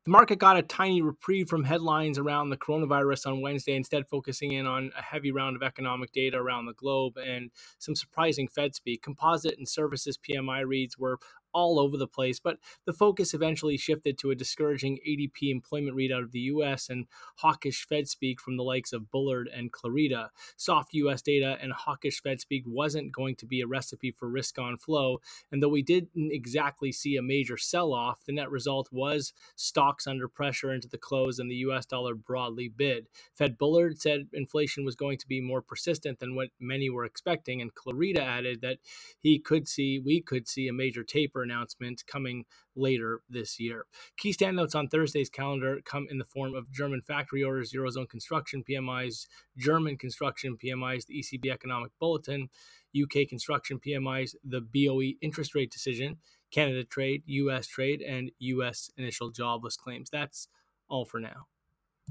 The market got a tiny reprieve from headlines around the coronavirus on Wednesday, instead focusing in on a heavy round of economic data around the globe and some surprising Fed speak. Composite and services PMI reads were all over the place, but the focus eventually shifted to a discouraging ADP employment read out of the US and hawkish Fed speak from the likes of Bullard and Clarida. Soft US data and hawkish Fed speak wasn't going to be a recipe for risk on flow, and though we didn't exactly see a major sell-off, the net result was stocks under pressure into the close and the US dollar broadly bid. Fed Bullard said inflation was going to be more persistent than what many were expecting, and Clarida added that we could see a major taper announcement coming later this year. Key standouts on Thursday's calendar come in the form of German factory orders, Eurozone construction PMIs, German construction PMIs, the ECB economic bulletin, UK construction PMIs, the BOE interest rate decision, Canada trade, US trade, and US initial jobless claims. That's all for now.